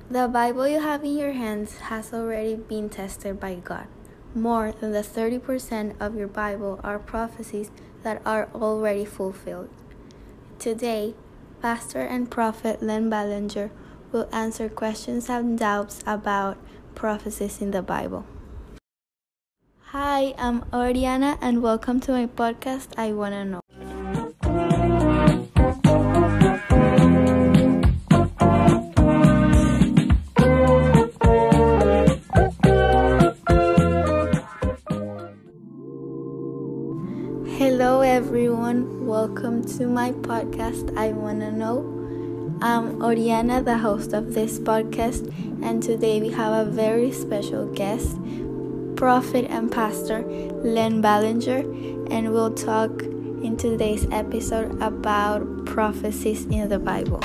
The Bible you have in your hands has already been tested by God. More than the 30% of your Bible are prophecies that are already fulfilled. Today, Pastor and Prophet Len Ballinger will answer questions and doubts about prophecies in the Bible. Hi, I'm Oriana and welcome to my podcast, I Wanna Know. Hello everyone, welcome to my podcast, I Wanna Know. I'm Oriana, the host of this podcast, and today we have a very special guest, Prophet and Pastor Len Ballinger, and we'll talk in today's episode about prophecies in the Bible.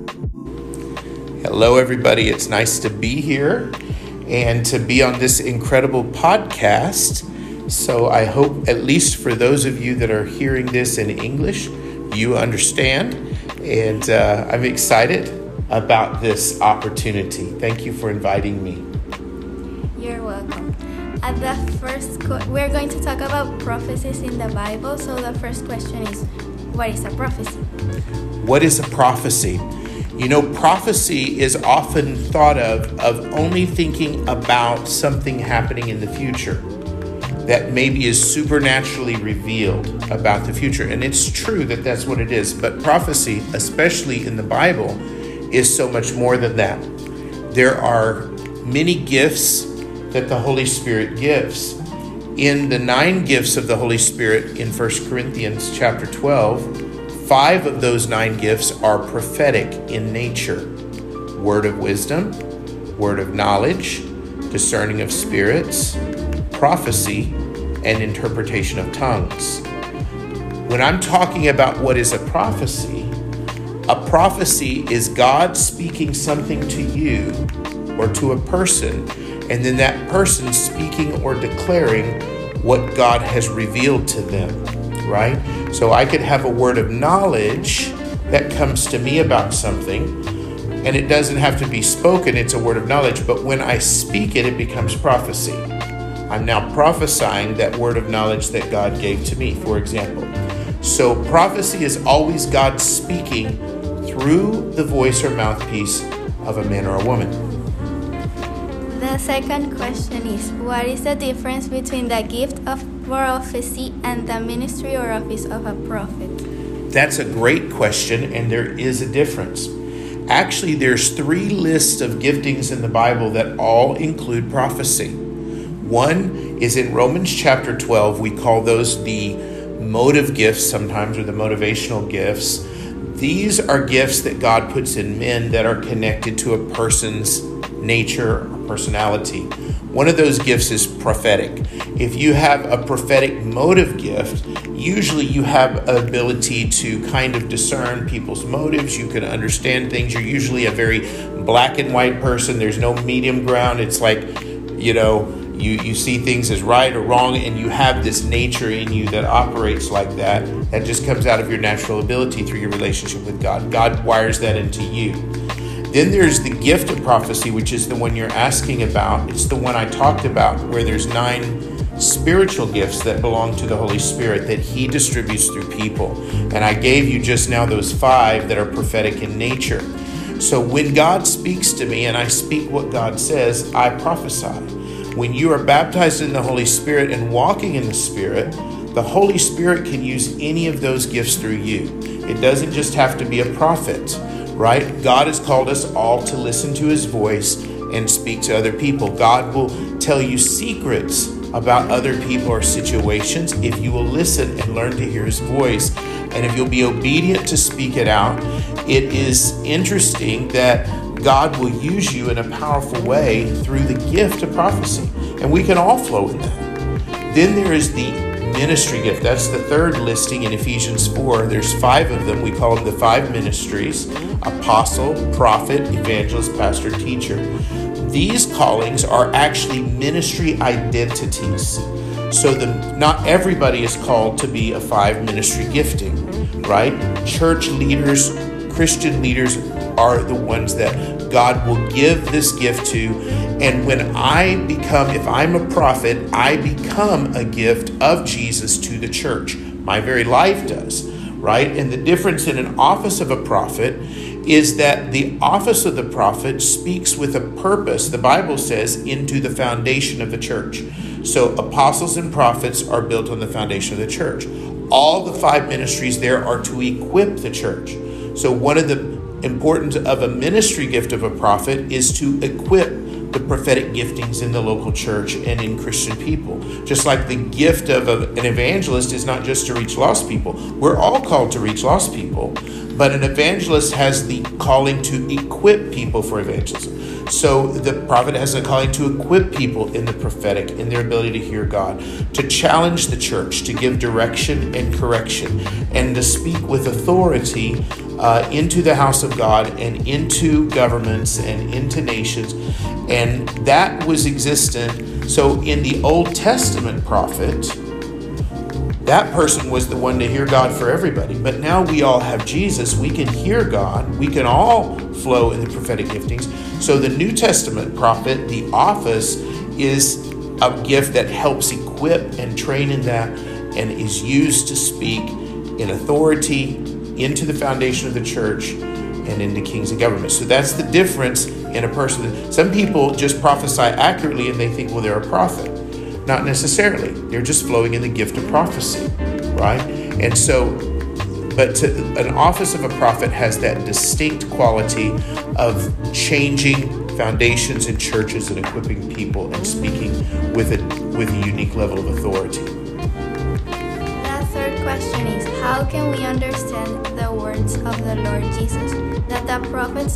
Hello everybody, it's nice to be here and to be on this incredible podcast. So I hope, at least for those of you that are hearing this in English, you understand. And I'm excited about this opportunity. Thank you for inviting me. You're welcome. We're going to talk about prophecies in the Bible. So the first question is, what is a prophecy? What is a prophecy? You know, prophecy is often thought of only thinking about something happening in the future that maybe is supernaturally revealed about the future. And it's true that that's what it is. But prophecy, especially in the Bible, is so much more than that. There are many gifts that the Holy Spirit gives. In the 9 gifts of the Holy Spirit in 1 Corinthians chapter 12, 5 of those 9 gifts are prophetic in nature. Word of wisdom, word of knowledge, discerning of spirits, prophecy, and interpretation of tongues. When I'm talking about what is a prophecy is God speaking something to you or to a person, and then that person speaking or declaring what God has revealed to them, right? So I could have a word of knowledge that comes to me about something, and it doesn't have to be spoken, it's a word of knowledge, but when I speak it, it becomes prophecy. I'm now prophesying that word of knowledge that God gave to me, for example. So prophecy is always God speaking through the voice or mouthpiece of a man or a woman. The second question is, what is the difference between the gift of prophecy and the ministry or office of a prophet? That's a great question, and there is a difference. Actually, there's 3 lists of giftings in the Bible that all include prophecy. One is in Romans chapter 12. We call those the motive gifts sometimes, or the motivational gifts. These are gifts that God puts in men that are connected to a person's nature or personality. One of those gifts is prophetic. If you have a prophetic motive gift, usually you have an ability to kind of discern people's motives. You can understand things. You're usually a very black and white person. There's no medium ground. It's like, you see things as right or wrong, and you have this nature in you that operates like that. That just comes out of your natural ability through your relationship with God. God wires that into you. Then there's the gift of prophecy, which is the one you're asking about. It's the one I talked about, where there's 9 spiritual gifts that belong to the Holy Spirit that He distributes through people. And I gave you just now those 5 that are prophetic in nature. So when God speaks to me and I speak what God says, I prophesy. When you are baptized in the Holy Spirit and walking in the Spirit, the Holy Spirit can use any of those gifts through you. It doesn't just have to be a prophet, right? God has called us all to listen to His voice and speak to other people. God will tell you secrets about other people or situations if you will listen and learn to hear His voice. And if you'll be obedient to speak it out, it is interesting that God will use you in a powerful way through the gift of prophecy. And we can all flow in that. Then there is the ministry gift. That's the 3rd listing in Ephesians 4. There's 5 of them. We call them the 5 ministries: apostle, prophet, evangelist, pastor, teacher. These callings are actually ministry identities. So not everybody is called to be a 5 ministry gifting, right? Church leaders, Christian leaders are the ones that God will give this gift to. And when if I'm a prophet, I become a gift of Jesus to the church. My very life does, right? And the difference in an office of a prophet is that the office of the prophet speaks with a purpose, the Bible says, into the foundation of the church. So apostles and prophets are built on the foundation of the church. All the 5 ministries there are to equip the church. So one of the importance of a ministry gift of a prophet is to equip the prophetic giftings in the local church and in Christian people. Just like the gift of an evangelist is not just to reach lost people. We're all called to reach lost people, but an evangelist has the calling to equip people for evangelism. So the prophet has a calling to equip people in the prophetic, in their ability to hear God, to challenge the church, to give direction and correction, and to speak with authority into the house of God and into governments and into nations. And that was existent. So in the Old Testament prophet, that person was the one to hear God for everybody. But now we all have Jesus. We can hear God. We can all flow in the prophetic giftings. So the New Testament prophet, the office, is a gift that helps equip and train in that and is used to speak in authority into the foundation of the church and into kings and governments. So that's the difference in a person. Some people just prophesy accurately and they think, well, they're a prophet. Not necessarily. They're just flowing in the gift of prophecy, right? And so, but an office of a prophet has that distinct quality of changing foundations in churches and equipping people and speaking with a unique level of authority. The third question is, how can we understand the words of the Lord Jesus that the prophets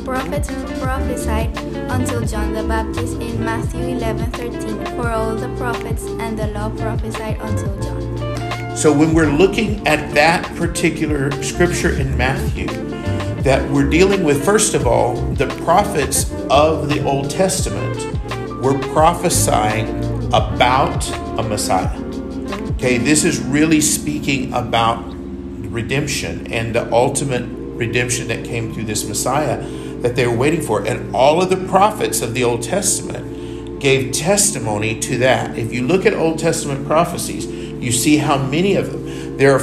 prophesied until John the Baptist in Matthew 11:13? For all the prophets and the law prophesied until John. So when we're looking at that particular scripture in Matthew, that we're dealing with, first of all, the prophets of the Old Testament were prophesying about a Messiah. Okay, this is really speaking about redemption and the ultimate redemption that came through this Messiah that they were waiting for. And all of the prophets of the Old Testament gave testimony to that. If you look at Old Testament prophecies, you see how many of them. There are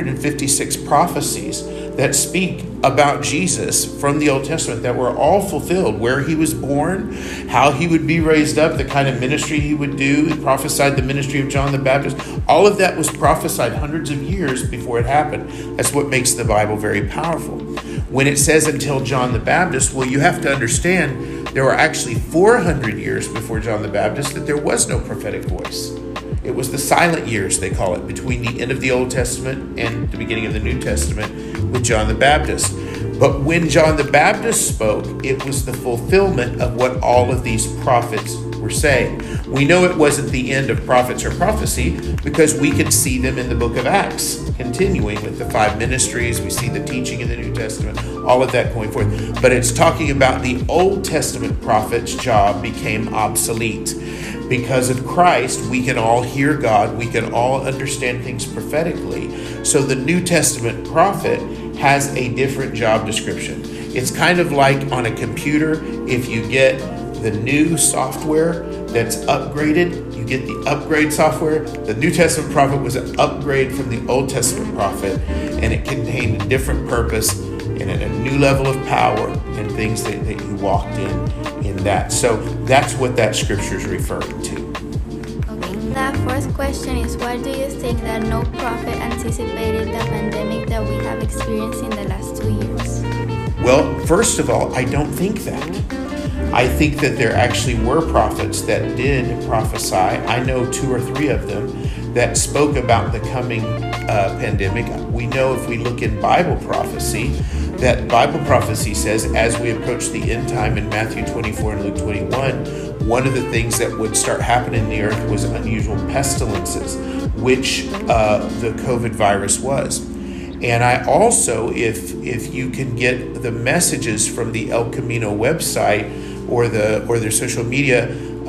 456 prophecies that speak about Jesus from the Old Testament that were all fulfilled, where he was born, how he would be raised up, the kind of ministry he would do. He prophesied the ministry of John the Baptist. All of that was prophesied hundreds of years before it happened. That's what makes the Bible very powerful. When it says until John the Baptist, well, you have to understand there were actually 400 years before John the Baptist that there was no prophetic voice. It was the silent years, they call it, between the end of the Old Testament and the beginning of the New Testament with John the Baptist. But when John the Baptist spoke, it was the fulfillment of what all of these prophets were saying. We know it wasn't the end of prophets or prophecy because we can see them in the book of Acts, continuing with the 5 ministries. We see the teaching in the New Testament, all of that going forth. But it's talking about the Old Testament prophet's job became obsolete. Because of Christ, we can all hear God. We can all understand things prophetically. So the New Testament prophet has a different job description. It's kind of like on a computer, if you get the new software that's upgraded, you get the upgrade software. The New Testament prophet was an upgrade from the Old Testament prophet, and it contained a different purpose and a new level of power and things that you walked in that. So that's what that scripture is referring to. Okay, the fourth question is, why do you think that no prophet anticipated the pandemic that we have experienced in the last 2 years? Well, first of all, I don't think that. I think that there actually were prophets that did prophesy. I know 2 or 3 of them that spoke about the coming pandemic. We know if we look in Bible prophecy, that Bible prophecy says as we approach the end time in Matthew 24 and Luke 21, one of the things that would start happening in the earth was unusual pestilences, which the COVID virus was. And I also, if you can get the messages from the El Camino website or their social media,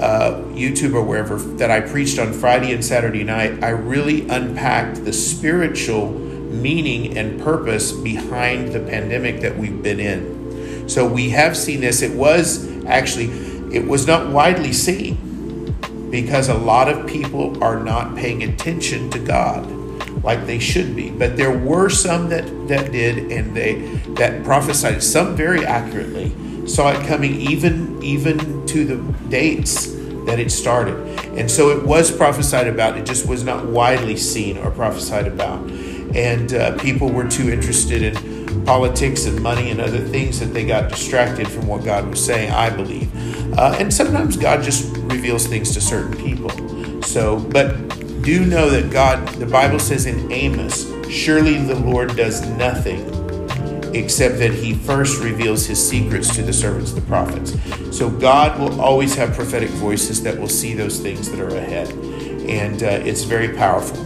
YouTube or wherever, that I preached on Friday and Saturday night, I really unpacked the spiritual meaning and purpose behind the pandemic that we've been in. So we have seen this. It was not widely seen because a lot of people are not paying attention to God like they should be. But there were some that did, and that prophesied, some very accurately, saw it coming even to the dates that it started. And so it was prophesied about. It just was not widely seen or prophesied about. And people were too interested in politics and money and other things that they got distracted from what God was saying, I believe. And sometimes God just reveals things to certain people. But do know that the Bible says in Amos, surely the Lord does nothing except that he first reveals his secrets to the servants, the prophets. So God will always have prophetic voices that will see those things that are ahead. And it's very powerful.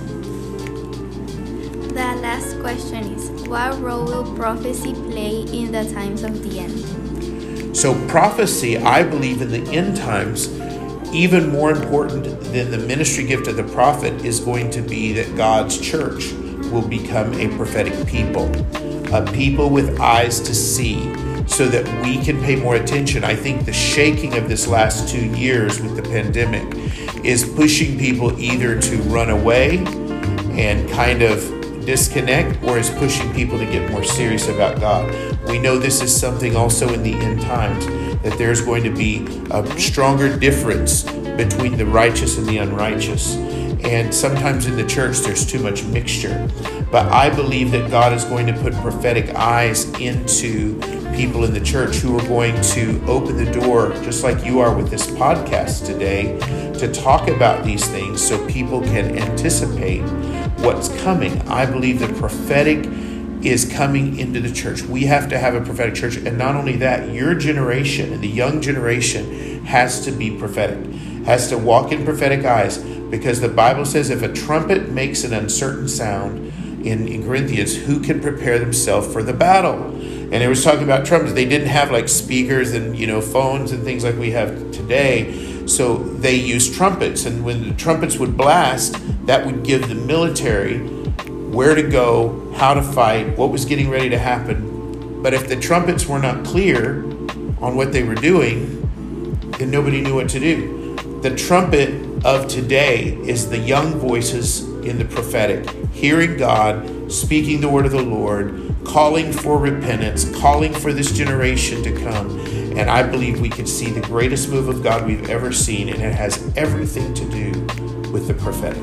The last question is, what role will prophecy play in the times of the end? So prophecy, I believe in the end times, even more important than the ministry gift of the prophet, is going to be that God's church will become a prophetic people. A people with eyes to see, so that we can pay more attention. I think the shaking of this last 2 years with the pandemic is pushing people either to run away and kind of disconnect, or is pushing people to get more serious about God. We know this is something also in the end times, that there's going to be a stronger difference between the righteous and the unrighteous. And sometimes in the church, there's too much mixture. But I believe that God is going to put prophetic eyes into people in the church who are going to open the door, just like you are with this podcast today, to talk about these things so people can anticipate what's coming. I believe the prophetic is coming into the church. We have to have a prophetic church. And not only that, your generation and the young generation has to be prophetic, has to walk in prophetic eyes, because the Bible says if a trumpet makes an uncertain sound in Corinthians, who can prepare themselves for the battle? And it was talking about trumpets. They didn't have like speakers and phones and things like we have today. So they used trumpets, and when the trumpets would blast, that would give the military where to go, how to fight, what was getting ready to happen. But if the trumpets were not clear on what they were doing, then nobody knew what to do. The trumpet of today is the young voices in the prophetic, hearing God, speaking the word of the Lord, calling for repentance, calling for this generation to come. And I believe we can see the greatest move of God we've ever seen, and it has everything to do with the prophetic.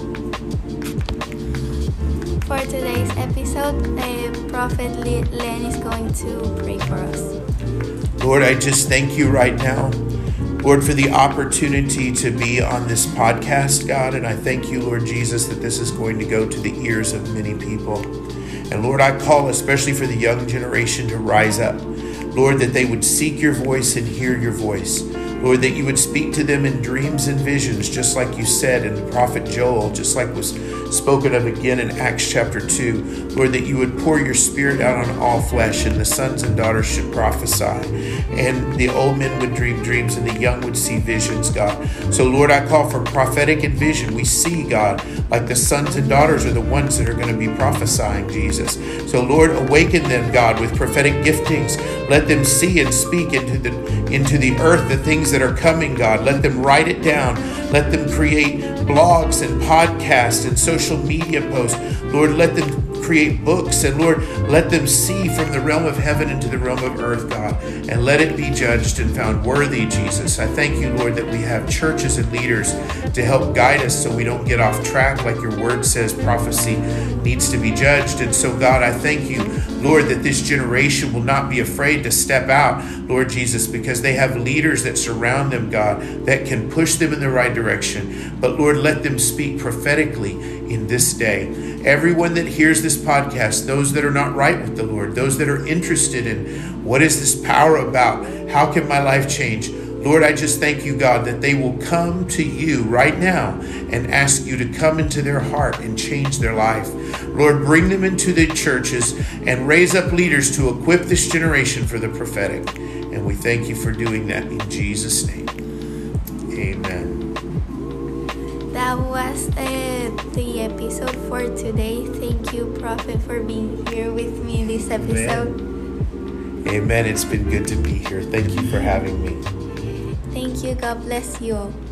For today's episode, Prophet Len is going to pray for us. Lord, I just thank you right now, Lord, for the opportunity to be on this podcast, God. And I thank you, Lord Jesus, that this is going to go to the ears of many people. And Lord, I call especially for the young generation to rise up. Lord, that they would seek your voice and hear your voice. Lord, that you would speak to them in dreams and visions, just like you said in the prophet Joel, just like was spoken of again in Acts chapter 2. Lord, that you would pour your spirit out on all flesh, and the sons and daughters should prophesy. And the old men would dream dreams, and the young would see visions, God. So, Lord, I call for prophetic and vision. We see, God, like the sons and daughters are the ones that are going to be prophesying, Jesus. So, Lord, awaken them, God, with prophetic giftings. Let them see and speak into the earth the things that are coming, God. Let them write it down. Let them create blogs and podcasts and social media posts. Lord, let them create books, and Lord, let them see from the realm of heaven into the realm of earth, God, and let it be judged and found worthy, Jesus. I thank you, Lord, that we have churches and leaders to help guide us so we don't get off track. Like your word says, prophecy needs to be judged. And so, God, I thank you, Lord, that this generation will not be afraid to step out, Lord Jesus, because they have leaders that surround them, God, that can push them in the right direction. But Lord, let them speak prophetically in this day. Everyone that hears this podcast, those that are not right with the Lord, those that are interested in what is this power about, how can my life change? Lord, I just thank you, God, that they will come to you right now and ask you to come into their heart and change their life. Lord, bring them into the churches and raise up leaders to equip this generation for the prophetic. And we thank you for doing that in Jesus' name. Amen. That was the episode for today. Thank you, Prophet, for being here with me this episode. Amen. It's been good to be here. Thank you for having me. Thank you. God bless you all.